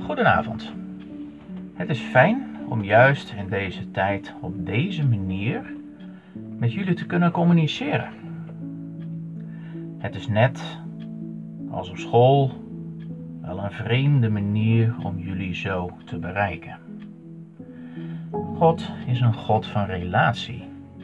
Goedenavond. Het is fijn om juist in deze tijd op deze manier met jullie te kunnen communiceren. Het is net als op school wel een vreemde manier om jullie zo te bereiken. God is een God van relatie.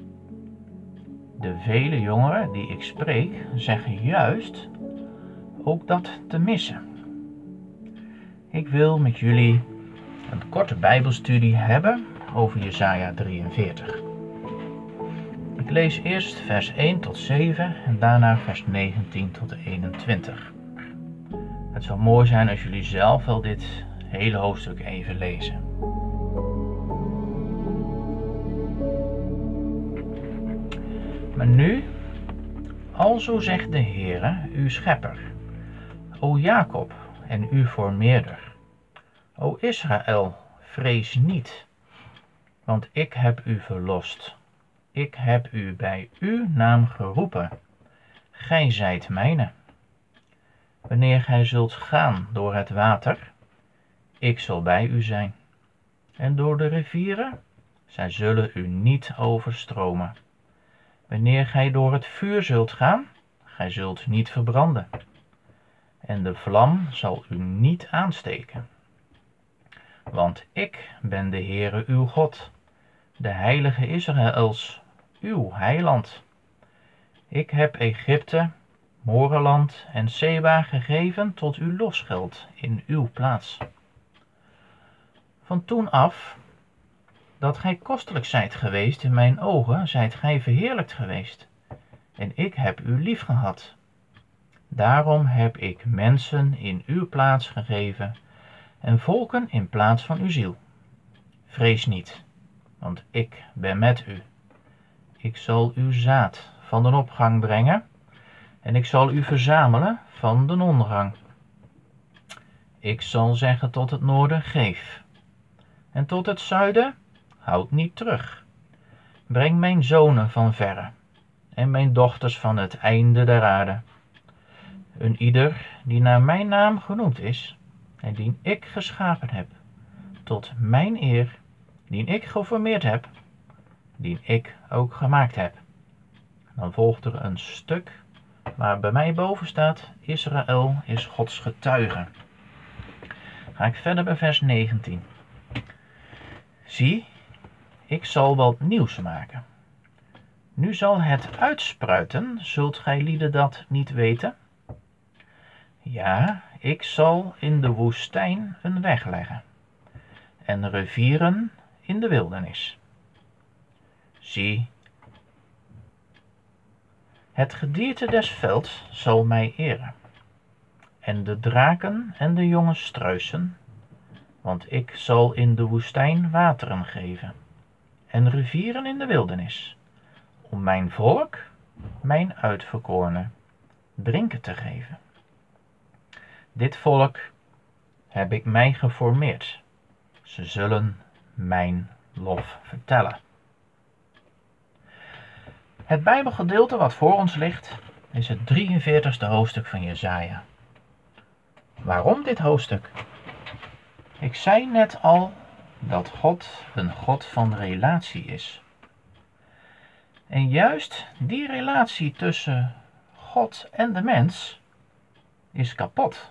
De vele jongeren die ik spreek zeggen juist ook dat te missen. Ik wil met jullie een korte Bijbelstudie hebben over Jesaja 43. Ik lees eerst vers 1 tot 7 en daarna vers 19 tot 21. Het zou mooi zijn als jullie zelf wel dit hele hoofdstuk even lezen. Maar nu, alzo zegt de Heere, uw schepper, o Jacob en uw vormeerder, o Israël, vrees niet, want ik heb u verlost. Ik heb u bij uw naam geroepen. Gij zijt mijne. Wanneer gij zult gaan door het water, ik zal bij u zijn. En door de rivieren, zij zullen u niet overstromen. Wanneer gij door het vuur zult gaan, gij zult niet verbranden. En de vlam zal u niet aansteken. Want ik ben de Heere uw God, de heilige Israëls, uw heiland. Ik heb Egypte, Moreland en Seba gegeven tot uw losgeld in uw plaats. Van toen af, dat gij kostelijk zijt geweest in mijn ogen, zijt gij verheerlijkt geweest. En ik heb u lief gehad. Daarom heb ik mensen in uw plaats gegeven en volken in plaats van uw ziel. Vrees niet, want ik ben met u. Ik zal uw zaad van de opgang brengen en ik zal u verzamelen van de ondergang. Ik zal zeggen tot het noorden, geef. En tot het zuiden, houd niet terug. Breng mijn zonen van verre en mijn dochters van het einde der aarde. Een ieder die naar mijn naam genoemd is en die ik geschapen heb, tot mijn eer, die ik geformeerd heb, die ik ook gemaakt heb. Dan volgt er een stuk waar bij mij boven staat, Israël is Gods getuige. Ga ik verder bij vers 19. Zie, ik zal wat nieuws maken. Nu zal het uitspruiten, zult gij lieden dat niet weten? Ja, ik zal in de woestijn een weg leggen en rivieren in de wildernis. Zie, het gedierte des velds zal mij eren, en de draken en de jonge struisen, want ik zal in de woestijn wateren geven, en rivieren in de wildernis, om mijn volk, mijn uitverkorene, drinken te geven. Dit volk heb ik mij geformeerd, ze zullen mijn lof vertellen. Het Bijbelgedeelte wat voor ons ligt, is het 43ste hoofdstuk van Jesaja. Waarom dit hoofdstuk? Ik zei net al dat God een God van relatie is. En juist die relatie tussen God en de mens is kapot.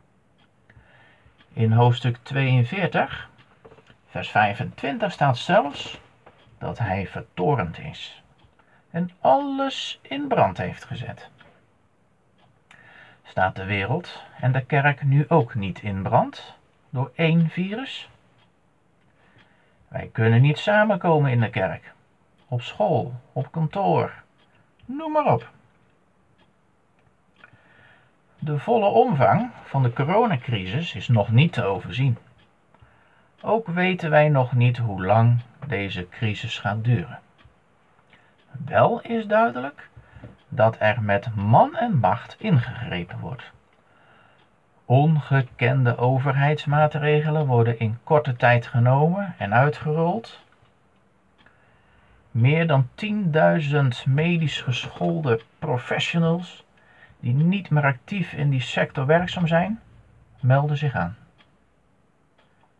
In hoofdstuk 42, vers 25 staat zelfs dat hij vertorend is en alles in brand heeft gezet. Staat de wereld en de kerk nu ook niet in brand door één virus? Wij kunnen niet samenkomen in de kerk, op school, op kantoor, noem maar op. De volle omvang van de coronacrisis is nog niet te overzien. Ook weten wij nog niet hoe lang deze crisis gaat duren. Wel is duidelijk dat er met man en macht ingegrepen wordt. Ongekende overheidsmaatregelen worden in korte tijd genomen en uitgerold. Meer dan 10.000 medisch geschoolde professionals die niet meer actief in die sector werkzaam zijn, melden zich aan.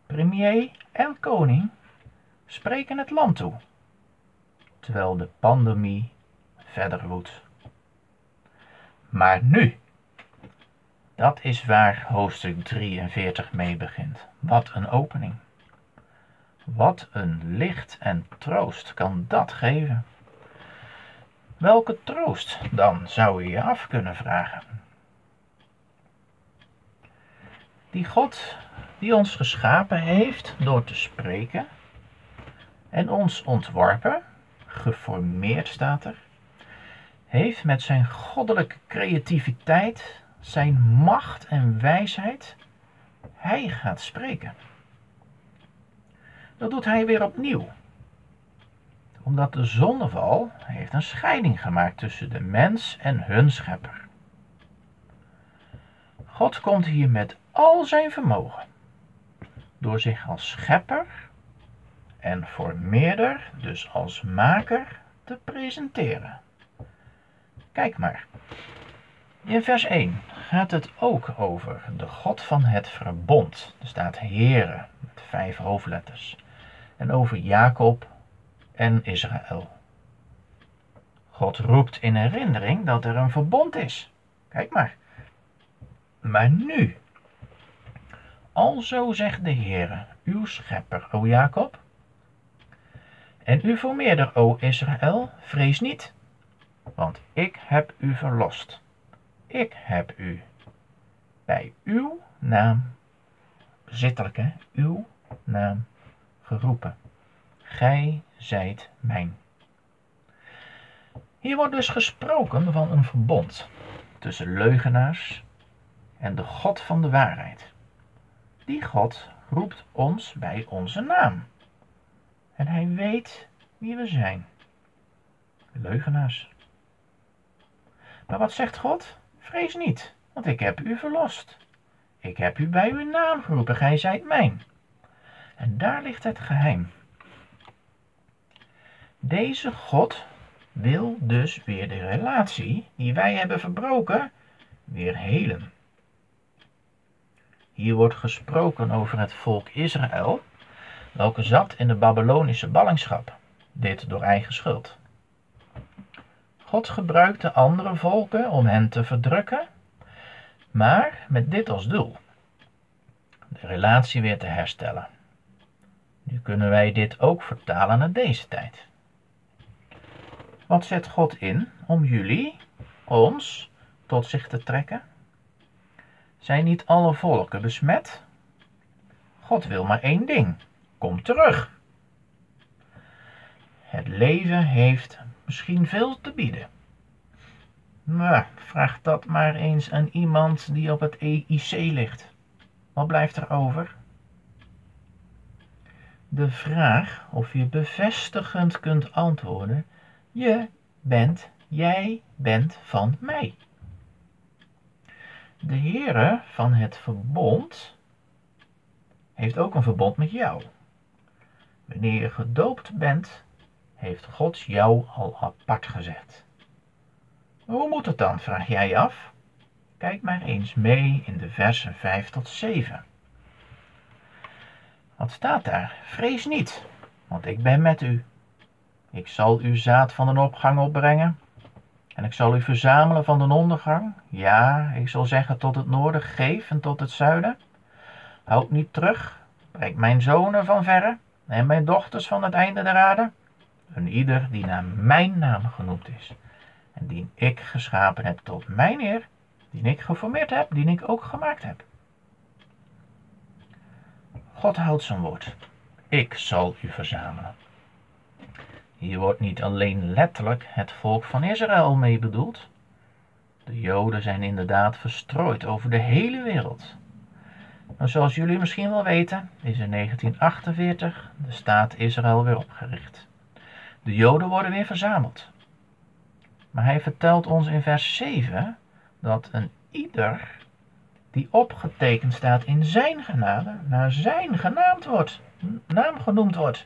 premier en koning spreken het land toe, terwijl de pandemie verder woedt. Maar nu, dat is waar hoofdstuk 43 mee begint. Wat een opening. Wat een licht en troost kan dat geven. Welke troost dan, zou je je af kunnen vragen? Die God die ons geschapen heeft door te spreken en ons ontworpen, geformeerd staat er, heeft met zijn goddelijke creativiteit, zijn macht en wijsheid, hij gaat spreken. Dat doet hij weer opnieuw. Omdat de zondeval heeft een scheiding gemaakt tussen de mens en hun schepper. God komt hier met al zijn vermogen, door zich als schepper en formeerder, dus als maker, te presenteren. Kijk maar. In vers 1 gaat het ook over de God van het verbond. Er staat Heere met 5 hoofdletters. En over Jacob en Israël. God roept in herinnering dat er een verbond is. Kijk maar. Maar nu, alzo zegt de Heere, uw schepper, o Jacob, en uw formeerder, o Israël, vrees niet, want ik heb u verlost. Ik heb u bij uw naam, bezittelijk hè, uw naam geroepen. Gij zijt mijn. Hier wordt dus gesproken van een verbond tussen leugenaars en de God van de waarheid. Die God roept ons bij onze naam. En hij weet wie we zijn. Leugenaars. Maar wat zegt God? Vrees niet, want ik heb u verlost. Ik heb u bij uw naam geroepen, gij zijt mijn. En daar ligt het geheim. Deze God wil dus weer de relatie die wij hebben verbroken, weer helen. Hier wordt gesproken over het volk Israël, welke zat in de Babylonische ballingschap, dit door eigen schuld. God gebruikte andere volken om hen te verdrukken, maar met dit als doel: de relatie weer te herstellen. Nu kunnen wij dit ook vertalen naar deze tijd. Wat zet God in om jullie, ons, tot zich te trekken? Zijn niet alle volken besmet? God wil maar één ding: kom terug. Het leven heeft misschien veel te bieden. Maar vraag dat maar eens aan iemand die op het EIC ligt. Wat blijft er over? De vraag of je bevestigend kunt antwoorden: jij bent van mij. De Heere van het verbond heeft ook een verbond met jou. Wanneer je gedoopt bent, heeft God jou al apart gezet. Hoe moet het dan, vraag jij je af? Kijk maar eens mee in de versen 5 tot 7. Wat staat daar? Vrees niet, want ik ben met u. Ik zal uw zaad van de opgang opbrengen en ik zal u verzamelen van de ondergang. Ja, ik zal zeggen tot het noorden, geef en tot het zuiden. Houd niet terug, breng mijn zonen van verre en mijn dochters van het einde der aarde. Een ieder die naar mijn naam genoemd is en die ik geschapen heb tot mijn eer, die ik geformeerd heb, die ik ook gemaakt heb. God houdt zijn woord. Ik zal u verzamelen. Hier wordt niet alleen letterlijk het volk van Israël mee bedoeld. De Joden zijn inderdaad verstrooid over de hele wereld. Maar zoals jullie misschien wel weten, is in 1948 de staat Israël weer opgericht. De Joden worden weer verzameld. Maar hij vertelt ons in vers 7 dat een ieder die opgetekend staat in zijn genade, naar zijn naam genoemd wordt.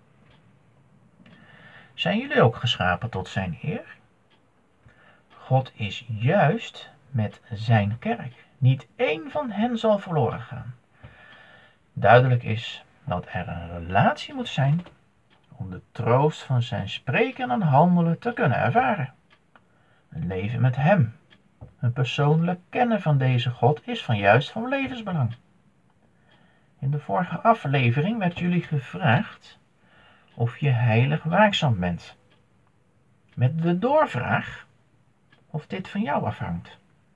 Zijn jullie ook geschapen tot zijn eer? God is juist met zijn kerk. Niet één van hen zal verloren gaan. Duidelijk is dat er een relatie moet zijn om de troost van zijn spreken en handelen te kunnen ervaren. Een leven met hem, een persoonlijk kennen van deze God is van levensbelang. In de vorige aflevering werd jullie gevraagd of je heilig waakzaam bent. Met de doorvraag of dit van jou afhangt.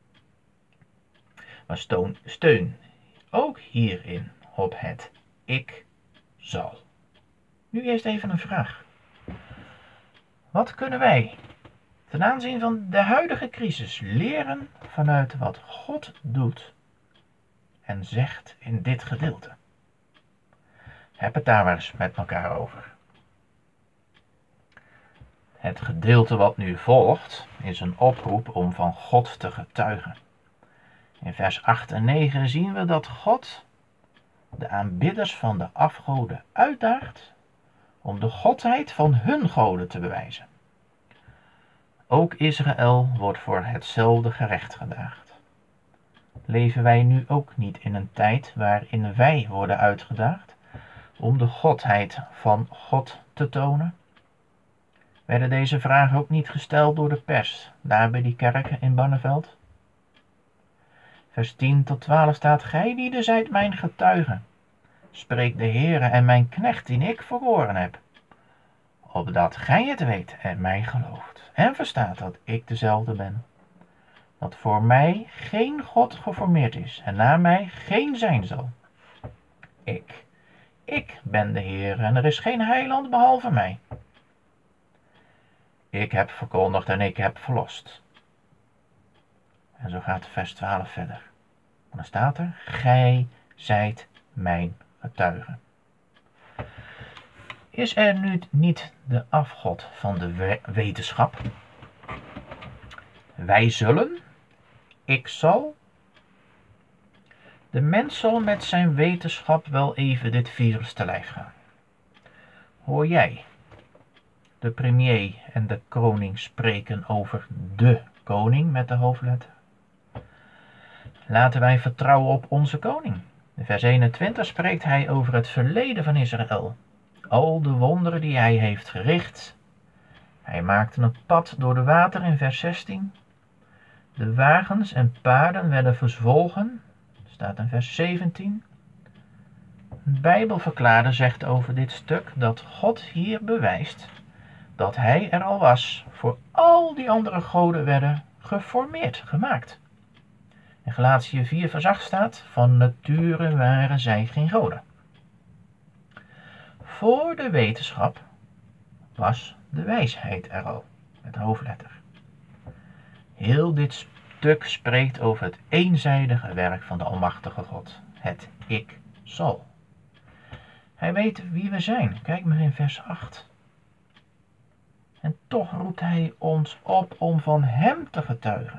Maar steun ook hierin op het ik zal. Nu eerst even een vraag. Wat kunnen wij ten aanzien van de huidige crisis leren vanuit wat God doet en zegt in dit gedeelte? Heb het daar maar eens met elkaar over. Het gedeelte wat nu volgt is een oproep om van God te getuigen. In vers 8 en 9 zien we dat God de aanbidders van de afgoden uitdaagt om de godheid van hun goden te bewijzen. Ook Israël wordt voor hetzelfde gerecht gedaagd. Leven wij nu ook niet in een tijd waarin wij worden uitgedaagd om de godheid van God te tonen? Werden deze vragen ook niet gesteld door de pers, daar bij die kerk in Barneveld? Vers 10 tot 12 staat: Gij lieden zijt mijn getuigen, spreekt de Heere en mijn knecht die ik verkoren heb, opdat gij het weet en mij gelooft, en verstaat dat ik dezelfde ben, dat voor mij geen God geformeerd is, en na mij geen zijn zal. Ik ben de Heer, en er is geen heiland behalve mij. Ik heb verkondigd en ik heb verlost. En zo gaat vers 12 verder. En dan staat er: Gij zijt mijn getuigen. Is er nu niet de afgod van de wetenschap? Wij zullen, ik zal. De mens zal met zijn wetenschap wel even dit virus te lijf gaan. Hoor jij de premier en de koning spreken over de koning met de hoofdletter? Laten wij vertrouwen op onze koning. In vers 21 spreekt hij over het verleden van Israël. Al de wonderen die hij heeft verricht. Hij maakte een pad door de water in vers 16. De wagens en paarden werden verzwolgen. Staat in vers 17. Een Bijbelverklaarder zegt over dit stuk dat God hier bewijst dat hij er al was voor al die andere goden werden geformeerd, gemaakt. In Galatië 4 vers 8 staat: Van nature waren zij geen goden. Voor de wetenschap was de wijsheid er al, met hoofdletter. Heel dit stuk spreekt over het eenzijdige werk van de Almachtige God, het ik zal. Hij weet wie we zijn, kijk maar in vers 8. En toch roept hij ons op om van hem te getuigen.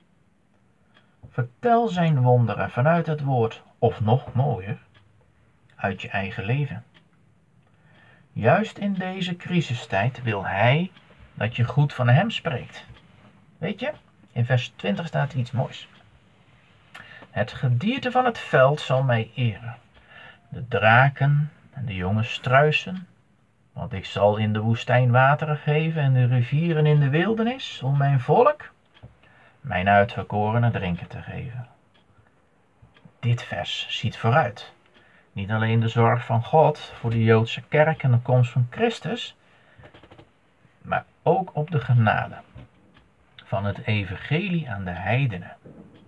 Vertel zijn wonderen vanuit het woord, of nog mooier, uit je eigen leven. Juist in deze crisistijd wil hij dat je goed van hem spreekt. Weet je, in vers 20 staat iets moois. Het gedierte van het veld zal mij eren. De draken en de jonge struisen. Want ik zal in de woestijn wateren geven en de rivieren in de wildernis, om mijn volk, mijn uitverkorenen, drinken te geven. Dit vers ziet vooruit. Niet alleen de zorg van God voor de Joodse kerk en de komst van Christus, maar ook op de genade van het evangelie aan de heidenen.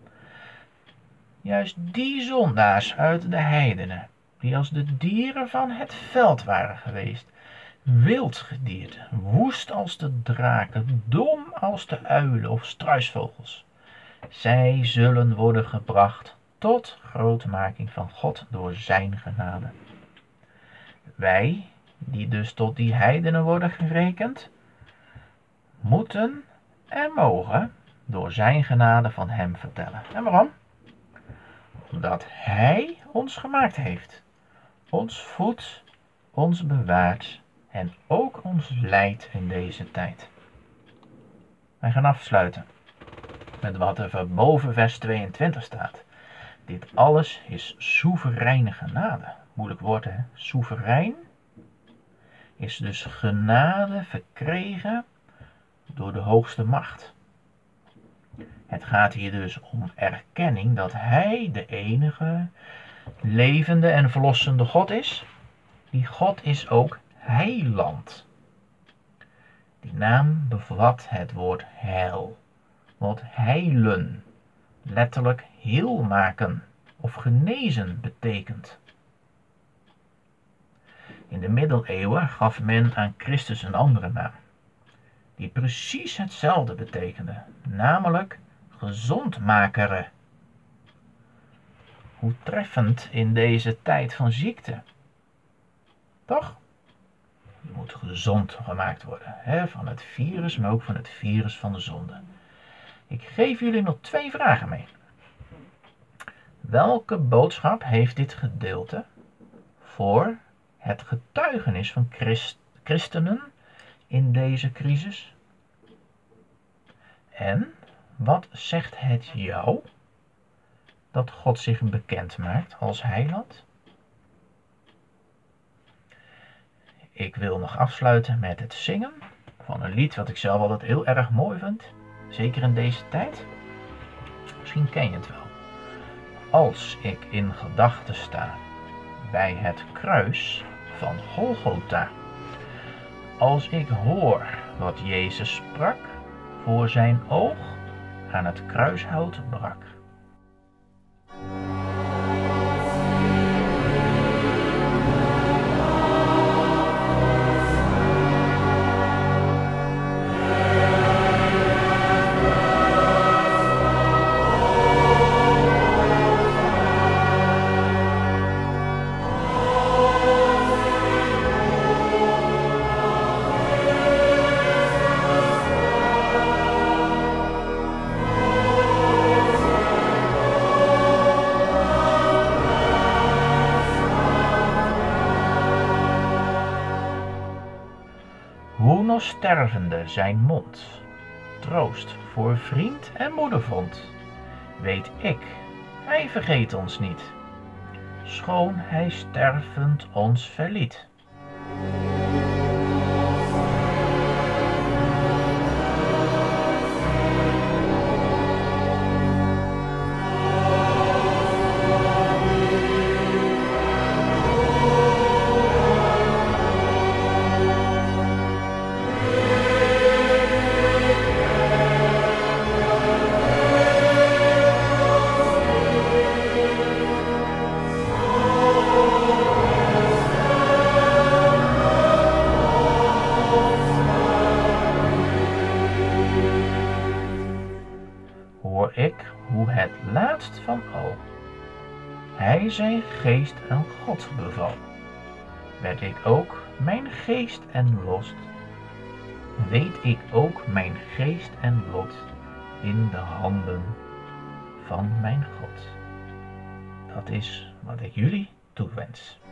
Juist die zondaars uit de heidenen, die als de dieren van het veld waren geweest, wildgedierte, woest als de draken, dom als de uilen of struisvogels. Zij zullen worden gebracht tot grootmaking van God door zijn genade. Wij, die dus tot die heidenen worden gerekend, moeten en mogen door zijn genade van hem vertellen. En waarom? Omdat hij ons gemaakt heeft, ons voedt, ons bewaart en ook ons leidt in deze tijd. Wij gaan afsluiten met wat er boven vers 22 staat. Dit alles is soevereine genade. Moeilijk woord, hè? Soeverein is dus genade verkregen door de hoogste macht. Het gaat hier dus om erkenning dat Hij de enige, levende en verlossende God is. Die God is ook heiland. Die naam bevat het woord heil. Wat heilen, letterlijk heel maken of genezen betekent. In de middeleeuwen gaf men aan Christus een andere naam, die precies hetzelfde betekende, namelijk gezondmakere. Hoe treffend in deze tijd van ziekte. Toch? Je moet gezond gemaakt worden, van het virus, maar ook van het virus van de zonde. Ik geef jullie nog 2 vragen mee. Welke boodschap heeft dit gedeelte voor het getuigenis van christenen in deze crisis? En wat zegt het jou dat God zich bekend maakt als heiland? Ik wil nog afsluiten met het zingen van een lied wat ik zelf altijd heel erg mooi vind. Zeker in deze tijd. Misschien ken je het wel. Als ik in gedachten sta bij het kruis van Golgotha. Als ik hoor wat Jezus sprak, voor zijn oog aan het kruishout brak. Hoe nog stervende zijn mond troost voor vriend en moeder vond, weet ik, hij vergeet ons niet, schoon hij stervend ons verliet. Hoor ik hoe het laatst van al hij zijn geest aan God beval, werd ik ook mijn geest en lost, weet ik ook mijn geest en lot in de handen van mijn God. Dat is wat ik jullie toewens.